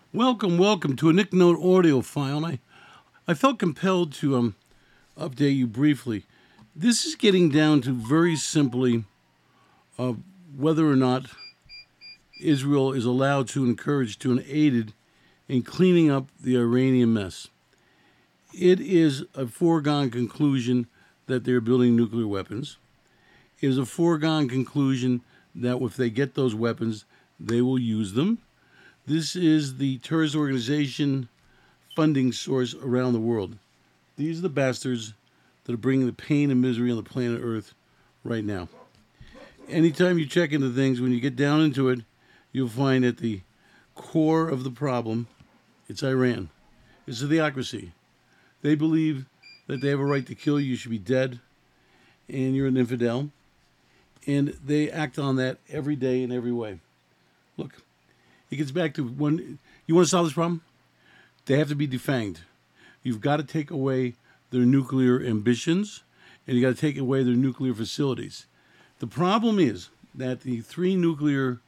Welcome to a Nick Note audio file. I felt compelled to update you briefly. This is getting down to very simply whether or not Israel is allowed to encourage and aided in cleaning up the Iranian mess. It is a foregone conclusion that they're building nuclear weapons. It is a foregone conclusion that if they get those weapons, they will use them. This is the terrorist organization funding source around the world. These are the bastards that are bringing the pain and misery on the planet Earth right now. Anytime you check into things, when you get down into it, you'll find at the core of the problem, it's Iran. It's a theocracy. They believe that they have a right to kill you. You should be dead, and you're an infidel. And they act on that every day in every way. Look, it gets back to when you want to solve this problem, they have to be defanged. You've got to take away their nuclear ambitions, and you got to take away their nuclear facilities. The problem is that the three nuclear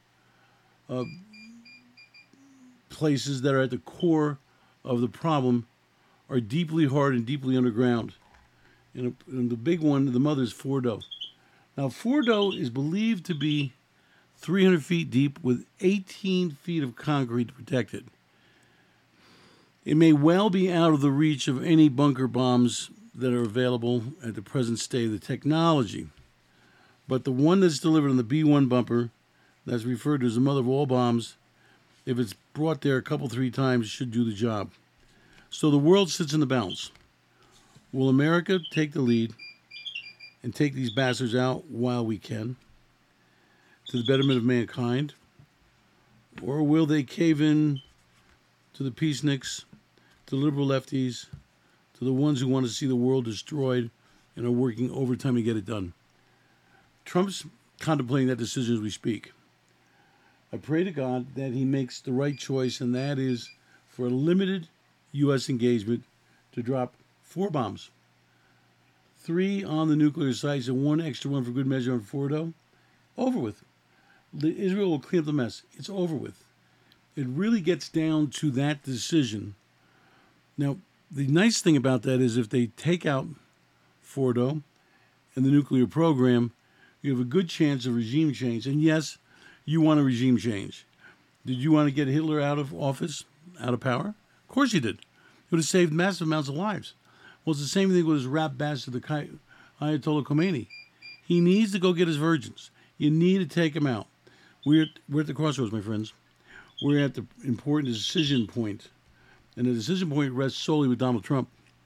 places that are at the core of the problem are deeply hard and deeply underground. And the big one, the mother, is Fordo. Now, Fordo is believed to be 300 feet deep with 18 feet of concrete to protect it. It may well be out of the reach of any bunker bombs that are available at the present state of the technology. But the one that's delivered on the B-1 bumper, that's referred to as the mother of all bombs, if it's brought there a couple, 3 times, should do the job. So the world sits in the balance. Will America take the lead and take these bastards out while we can, to the betterment of mankind? Or will they cave in to the peaceniks, to the liberal lefties, to the ones who want to see the world destroyed and are working overtime to get it done? Trump's contemplating that decision as we speak. I pray to God that he makes the right choice, and that is for a limited U.S. engagement to drop 4 bombs. 3 on the nuclear sites and 1 extra one for good measure on Fordo. Over with. Israel will clean up the mess. It's over with. It really gets down to that decision. Now, the nice thing about that is if they take out Fordo and the nuclear program, you have a good chance of regime change. And yes, you want a regime change. Did you want to get Hitler out of office, out of power? Of course you did. It would have saved massive amounts of lives. Well, it's the same thing with his rap bastard, the Ayatollah Khomeini. He needs to go get his virgins. You need to take him out. We're at the crossroads, my friends. We're at the important decision point. And the decision point rests solely with Donald Trump.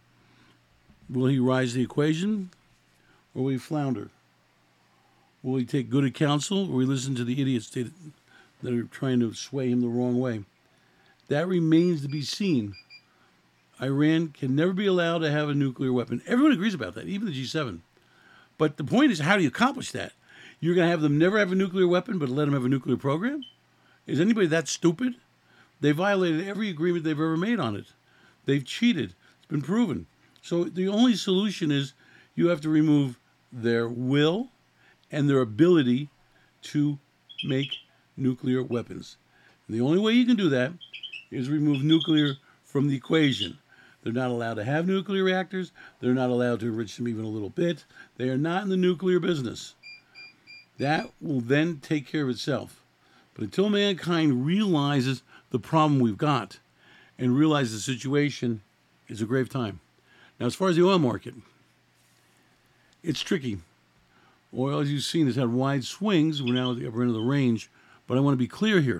Will he rise to the equation, or will he flounder? Will he take good counsel, or will he listen to the idiots that are trying to sway him the wrong way? That remains to be seen. Iran can never be allowed to have a nuclear weapon. Everyone agrees about that, even the G7. But the point is, how do you accomplish that? You're going to have them never have a nuclear weapon, but let them have a nuclear program? Is anybody that stupid? They violated every agreement they've ever made on it. They've cheated. It's been proven. So the only solution is you have to remove their will and their ability to make nuclear weapons. And the only way you can do that is remove nuclear from the equation. They're not allowed to have nuclear reactors. They're not allowed to enrich them even a little bit. They are not in the nuclear business. That will then take care of itself. But until mankind realizes the problem we've got and realizes the situation is a grave time. Now, as far as the oil market, it's tricky. Oil, as you've seen, has had wide swings. We're now at the upper end of the range. But I want to be clear here.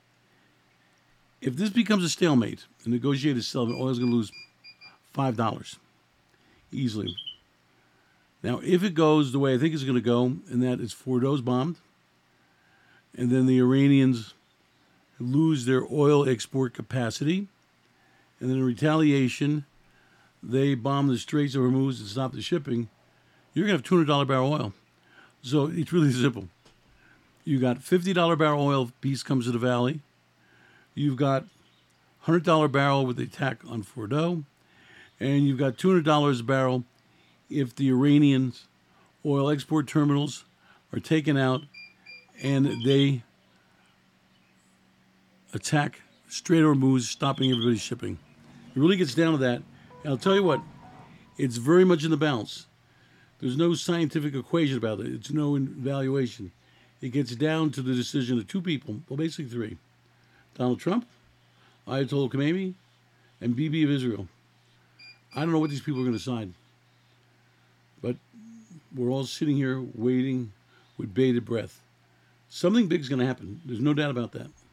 If this becomes a stalemate, a negotiated settlement, oil is going to lose $5 easily. Now, if it goes the way I think it's going to go, and that is Fordo's bombed, and then the Iranians lose their oil export capacity, and then in retaliation, they bomb the Straits of Hormuz and stop the shipping, you're going to have $200 barrel oil. So it's really simple. You got $50 barrel oil, peace comes to the valley. You've got $100 barrel with the attack on Fordo, and you've got $200 a barrel if the Iranians' oil export terminals are taken out and they attack Strait of Hormuz stopping everybody's shipping. It really gets down to that. And I'll tell you what, it's very much in the balance. There's no scientific equation about it. It's no evaluation. It gets down to the decision of two people, well, basically three. Donald Trump, Ayatollah Khomeini, and Bibi of Israel. I don't know what these people are going to decide. But we're all sitting here waiting with bated breath. Something big's going to happen. There's no doubt about that.